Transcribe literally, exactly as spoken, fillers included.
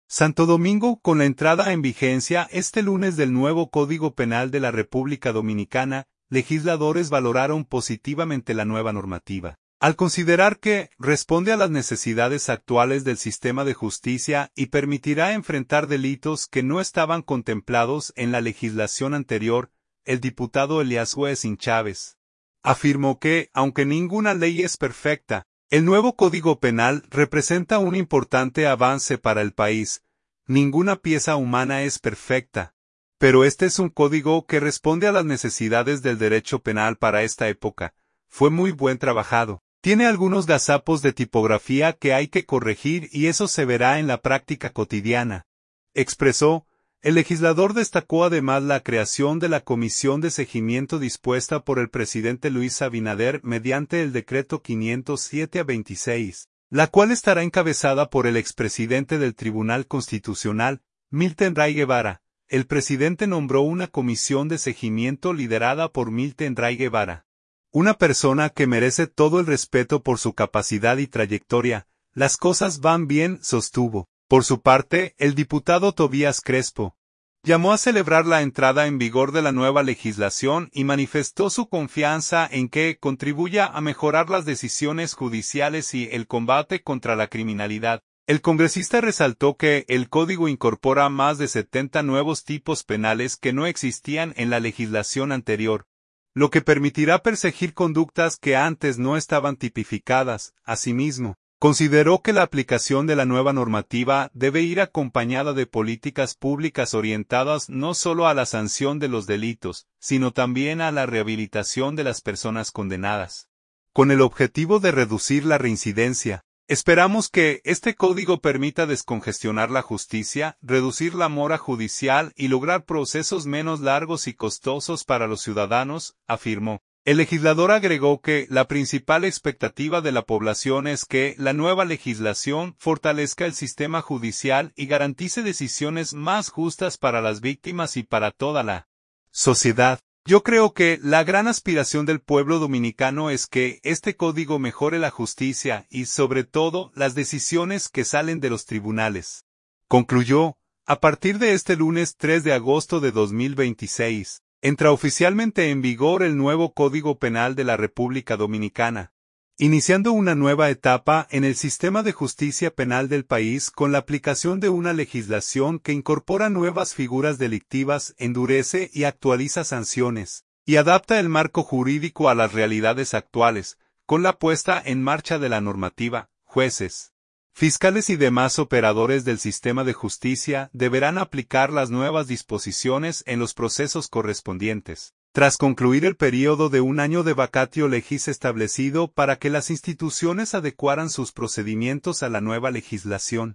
Santo Domingo, con la entrada en vigencia este lunes del nuevo Código Penal de la República Dominicana, legisladores valoraron positivamente la nueva normativa, al considerar que responde a las necesidades actuales del sistema de justicia y permitirá enfrentar delitos que no estaban contemplados en la legislación anterior. El diputado Elías Huesín Chávez afirmó que, aunque ninguna ley es perfecta, el nuevo Código Penal representa un importante avance para el país. Ninguna pieza humana es perfecta, pero este es un código que responde a las necesidades del derecho penal para esta época. Fue muy buen trabajado. Tiene algunos gazapos de tipografía que hay que corregir y eso se verá en la práctica cotidiana, expresó. El legislador destacó además la creación de la Comisión de Seguimiento dispuesta por el presidente Luis Abinader mediante el decreto quinientos siete a veintiséis, la cual estará encabezada por el expresidente del Tribunal Constitucional, Milton Ray Guevara. El presidente nombró una comisión de seguimiento liderada por Milton Ray Guevara, una persona que merece todo el respeto por su capacidad y trayectoria. Las cosas van bien, sostuvo. Por su parte, el diputado Tobías Crespo llamó a celebrar la entrada en vigor de la nueva legislación y manifestó su confianza en que contribuya a mejorar las decisiones judiciales y el combate contra la criminalidad. El congresista resaltó que el código incorpora más de setenta nuevos tipos penales que no existían en la legislación anterior, lo que permitirá perseguir conductas que antes no estaban tipificadas. Asimismo, consideró que la aplicación de la nueva normativa debe ir acompañada de políticas públicas orientadas no solo a la sanción de los delitos, sino también a la rehabilitación de las personas condenadas, con el objetivo de reducir la reincidencia. Esperamos que este código permita descongestionar la justicia, reducir la mora judicial y lograr procesos menos largos y costosos para los ciudadanos, afirmó. El legislador agregó que la principal expectativa de la población es que la nueva legislación fortalezca el sistema judicial y garantice decisiones más justas para las víctimas y para toda la sociedad. Yo creo que la gran aspiración del pueblo dominicano es que este código mejore la justicia y, sobre todo, las decisiones que salen de los tribunales. Concluyó. A partir de este lunes tres de agosto de dos mil veintiséis, entra oficialmente en vigor el nuevo Código Penal de la República Dominicana, iniciando una nueva etapa en el sistema de justicia penal del país con la aplicación de una legislación que incorpora nuevas figuras delictivas, endurece y actualiza sanciones, y adapta el marco jurídico a las realidades actuales, con la puesta en marcha de la normativa. Jueces, fiscales y demás operadores del sistema de justicia deberán aplicar las nuevas disposiciones en los procesos correspondientes, tras concluir el período de un año de vacatio legis establecido para que las instituciones adecuaran sus procedimientos a la nueva legislación.